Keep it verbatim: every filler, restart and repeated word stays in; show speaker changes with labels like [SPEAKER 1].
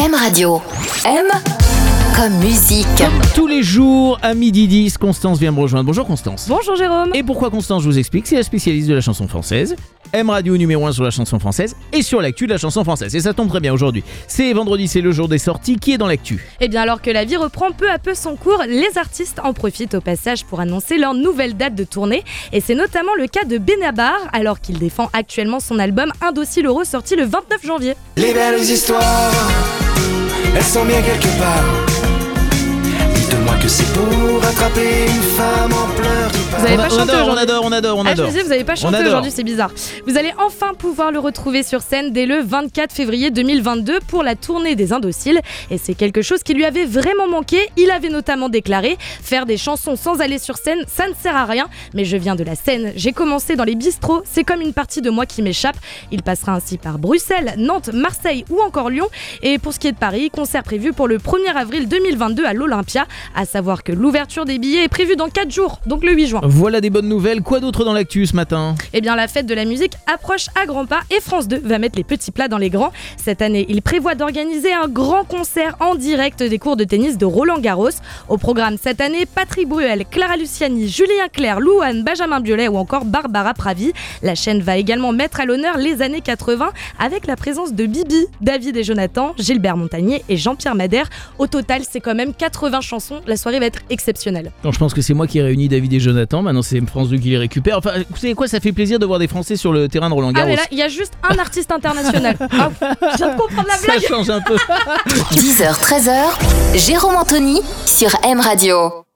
[SPEAKER 1] M Radio. M comme musique.
[SPEAKER 2] Comme tous les jours à midi dix, Constance vient me rejoindre. Bonjour Constance.
[SPEAKER 3] Bonjour Jérôme.
[SPEAKER 2] Et pourquoi Constance, je vous explique, c'est la spécialiste de la chanson française. M Radio numéro un sur la chanson française et sur l'actu de la chanson française. Et ça tombe très bien aujourd'hui. C'est vendredi, c'est le jour des sorties. Qui est dans l'actu ?
[SPEAKER 3] Eh bien alors que la vie reprend peu à peu son cours, les artistes en profitent au passage pour annoncer leur nouvelle date de tournée. Et c'est notamment le cas de Benabar, alors qu'il défend actuellement son album Indocile Euro sorti le vingt-neuf janvier.
[SPEAKER 4] Les belles histoires, elles sont bien quelque part. Dites-moi que c'est pour attraper une femme en pleurs qui part.
[SPEAKER 3] Vous avez
[SPEAKER 2] on,
[SPEAKER 3] pas
[SPEAKER 2] a,
[SPEAKER 3] chanté
[SPEAKER 2] on adore,
[SPEAKER 3] aujourd'hui.
[SPEAKER 2] on adore, on adore, on
[SPEAKER 3] Ah,
[SPEAKER 2] adore.
[SPEAKER 3] je me disais, vous n'avez pas chanté aujourd'hui, c'est bizarre. Vous allez enfin pouvoir le retrouver sur scène dès le vingt-quatre février deux mille vingt-deux pour la tournée des Indociles. Et c'est quelque chose qui lui avait vraiment manqué. Il avait notamment déclaré « Faire des chansons sans aller sur scène, ça ne sert à rien. Mais je viens de la scène, j'ai commencé dans les bistrots, c'est comme une partie de moi qui m'échappe. » Il passera ainsi par Bruxelles, Nantes, Marseille ou encore Lyon. Et pour ce qui est de Paris, concert prévu pour le premier avril deux mille vingt-deux à l'Olympia. À savoir que l'ouverture des billets est prévue dans quatre jours, donc le huit juin.
[SPEAKER 2] Voilà des bonnes nouvelles. Quoi d'autre dans l'actu ce matin ?
[SPEAKER 3] Eh bien, la fête de la musique approche à grands pas et France deux va mettre les petits plats dans les grands. Cette année, il prévoit d'organiser un grand concert en direct des cours de tennis de Roland Garros. Au programme cette année, Patrick Bruel, Clara Luciani, Julien Clerc, Louane, Benjamin Biolay ou encore Barbara Pravi. La chaîne va également mettre à l'honneur les années quatre-vingts avec la présence de Bibi, David et Jonathan, Gilbert Montagnier et Jean-Pierre Madère. Au total, c'est quand même quatre-vingts chansons. La soirée va être exceptionnelle.
[SPEAKER 2] Non, je pense que c'est moi qui ai réuni David et Jonathan. Maintenant, c'est France deux qui les récupère. Enfin, vous savez quoi, ça fait plaisir de voir des Français sur le terrain de Roland
[SPEAKER 3] Ah
[SPEAKER 2] Garros.
[SPEAKER 3] mais là, il y a juste un artiste international. Ah, je viens de comprendre la blague.
[SPEAKER 2] Ça change un peu.
[SPEAKER 1] dix heures treize heures, Jérôme Anthony sur M Radio.